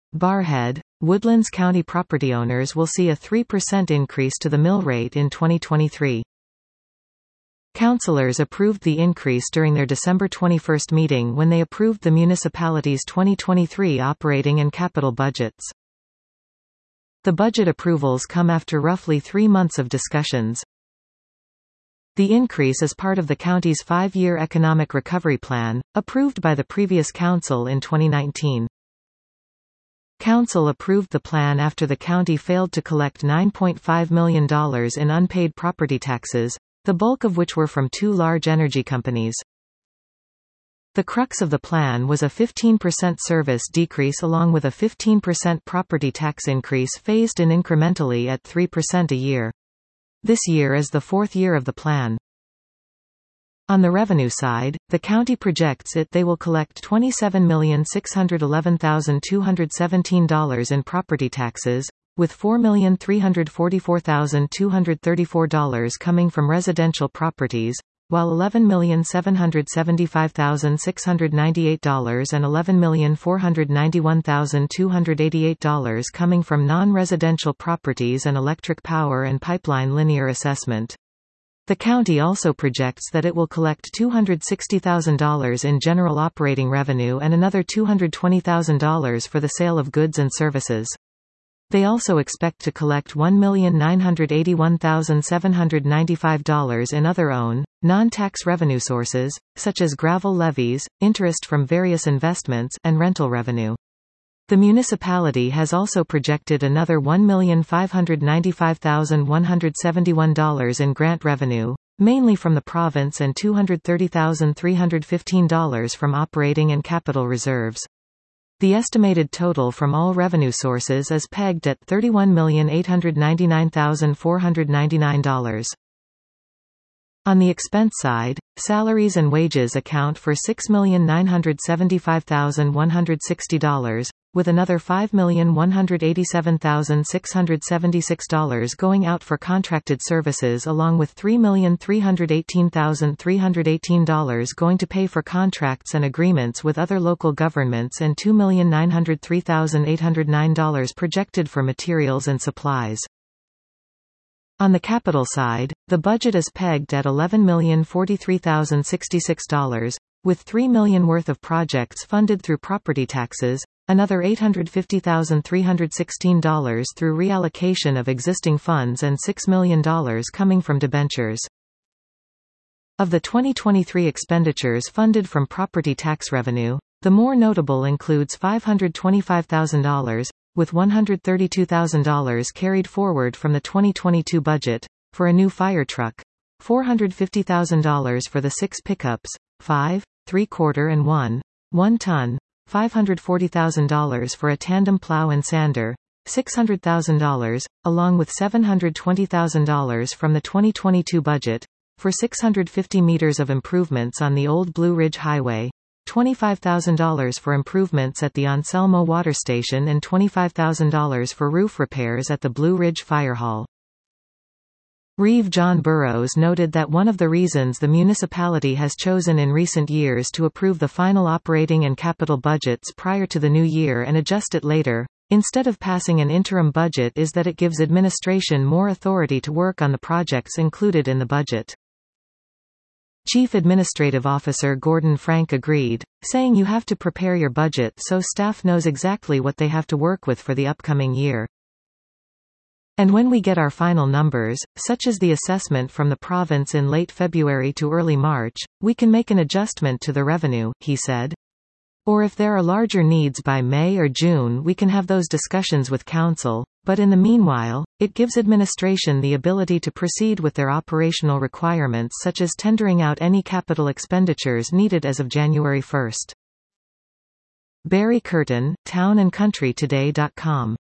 Barrhead, Woodlands County property owners will see a 3% increase to the mill rate in 2023. Councilors approved the increase during their December 21 meeting when they approved the municipality's 2023 operating and capital budgets. The budget approvals come after roughly 3 months of discussions. The increase is part of the county's 5-year economic recovery plan, approved by the previous council in 2019. Council approved the plan after the county failed to collect $9.5 million in unpaid property taxes, the bulk of which were from 2 large energy companies. The crux of the plan was a 15% service decrease along with a 15% property tax increase phased in incrementally at 3% a year. This year is the 4th year of the plan. On the revenue side, the county projects they will collect $27,611,217 in property taxes, with $4,344,234 coming from residential properties, while $11,775,698 and $11,491,288 coming from non-residential properties and electric power and pipeline linear assessment. The county also projects that it will collect $260,000 in general operating revenue and another $220,000 for the sale of goods and services. They also expect to collect $1,981,795 in other own, non-tax revenue sources, such as gravel levies, interest from various investments, and rental revenue. The municipality has also projected another $1,595,171 in grant revenue, mainly from the province, and $230,315 from operating and capital reserves. The estimated total from all revenue sources is pegged at $31,899,499. On the expense side, salaries and wages account for $6,975,160, with another $5,187,676 going out for contracted services, along with $3,318,318 going to pay for contracts and agreements with other local governments, and $2,903,809 projected for materials and supplies. On the capital side, the budget is pegged at $11,043,066, with $3 million worth of projects funded through property taxes, another $850,316 through reallocation of existing funds, and $6 million coming from debentures. Of the 2023 expenditures funded from property tax revenue, the more notable includes $525,000, with $132,000 carried forward from the 2022 budget, for a new fire truck, $450,000 for the 6 pickups, 5, 3/4 and 1 ton, $540,000 for a tandem plow and sander, $600,000, along with $720,000 from the 2022 budget, for 650 meters of improvements on the Old Blue Ridge Highway, $25,000 for improvements at the Anselmo Water Station, and $25,000 for roof repairs at the Blue Ridge Fire Hall. Reeve John Burroughs noted that one of the reasons the municipality has chosen in recent years to approve the final operating and capital budgets prior to the new year and adjust it later, instead of passing an interim budget, is that it gives administration more authority to work on the projects included in the budget. Chief Administrative Officer Gordon Frank agreed, saying you have to prepare your budget so staff knows exactly what they have to work with for the upcoming year. And when we get our final numbers, such as the assessment from the province in late February to early March, we can make an adjustment to the revenue, he said. Or if there are larger needs by May or June, we can have those discussions with council, but in the meanwhile, it gives administration the ability to proceed with their operational requirements, such as tendering out any capital expenditures needed as of January 1. Barry Curtin, townandcountrytoday.com